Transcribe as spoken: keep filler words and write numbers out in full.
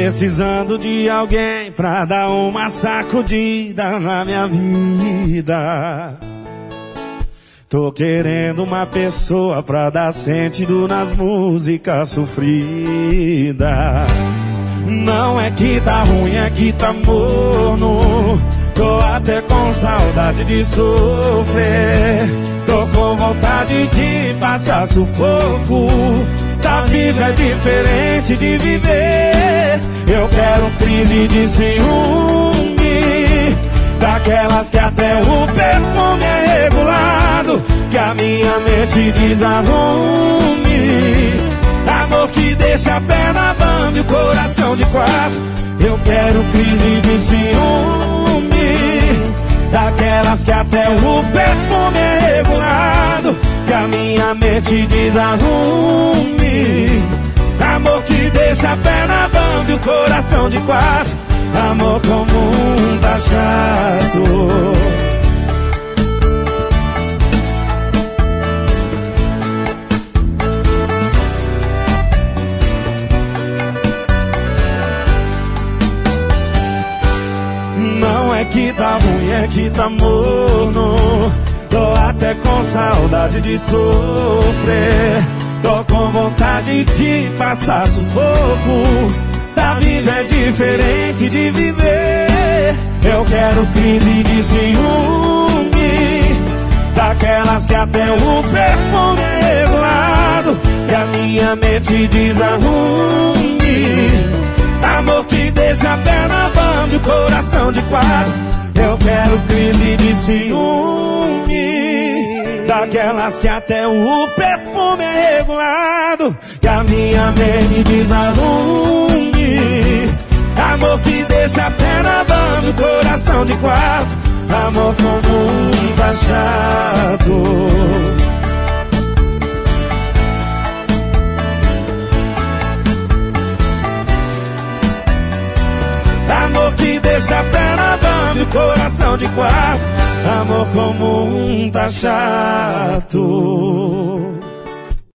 precisando de alguém pra dar uma sacudida na minha vida. Tô querendo uma pessoa pra dar sentido nas músicas sofridas. Não é que tá ruim, é que tá morno. Tô até com saudade de sofrer. Tô com vontade de passar sufoco. Tá vivo é diferente de viver. Eu quero crise de ciúme, daquelas que até o perfume é regulado, que a minha mente desarrume. Amor que deixa a perna bamba e o coração de quatro. Eu quero crise de ciúme, daquelas que até o perfume é regulado, que a minha mente desarrume. Amor que deixa a perna bamba e o coração de quatro. Amor comum tá chato. Não é que tá ruim, é que tá morno. Tô até com saudade de sofrer. Tô com vontade de passar sufoco. Tá vivo é diferente de viver. Eu quero crise de ciúme, daquelas que até o perfume é regulado, que a minha mente desarrume. Amor que deixa a perna bamba e o coração de quatro. Eu quero crise de ciúme, daquelas que até o perfume é regulado, que a minha mente desarrume. Amor que deixa a perna bamba e o coração de quatro. Amor comum tá chato. Amor que deixa a perna bamba e o coração de quatro. Amor comum tá chato.